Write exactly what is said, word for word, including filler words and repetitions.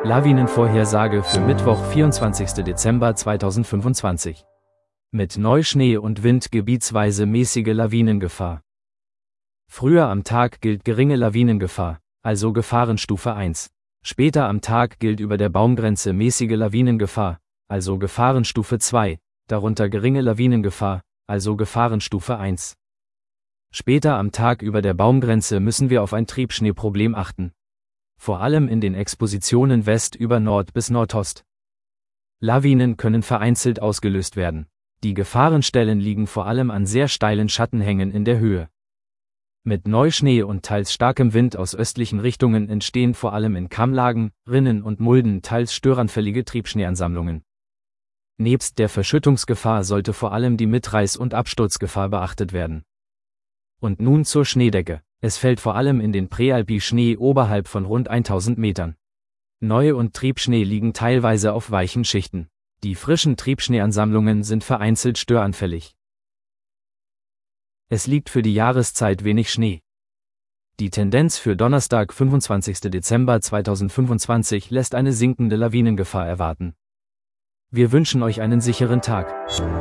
Lawinenvorhersage für Mittwoch, vierundzwanzigsten Dezember zweitausendfünfundzwanzig. Mit Neuschnee und Wind gebietsweise mäßige Lawinengefahr. Früher am Tag gilt geringe Lawinengefahr, also Gefahrenstufe eins. Später am Tag gilt über der Baumgrenze mäßige Lawinengefahr, also Gefahrenstufe zwei, darunter geringe Lawinengefahr, also Gefahrenstufe eins. Später am Tag über der Baumgrenze müssen wir auf ein Triebschneeproblem achten. Vor allem in den Expositionen West über Nord bis Nordost. Lawinen können vereinzelt ausgelöst werden. Die Gefahrenstellen liegen vor allem an sehr steilen Schattenhängen in der Höhe. Mit Neuschnee und teils starkem Wind aus östlichen Richtungen entstehen vor allem in Kammlagen, Rinnen und Mulden teils störanfällige Triebschneeansammlungen. Nebst der Verschüttungsgefahr sollte vor allem die Mitreiß- und Absturzgefahr beachtet werden. Und nun zur Schneedecke. Es fällt vor allem in den Präalpi Schnee oberhalb von rund tausend Metern. Neu- und Triebschnee liegen teilweise auf weichen Schichten. Die frischen Triebschneeansammlungen sind vereinzelt störanfällig. Es liegt für die Jahreszeit wenig Schnee. Die Tendenz für Donnerstag, fünfundzwanzigsten Dezember zweitausendfünfundzwanzig lässt eine sinkende Lawinengefahr erwarten. Wir wünschen euch einen sicheren Tag.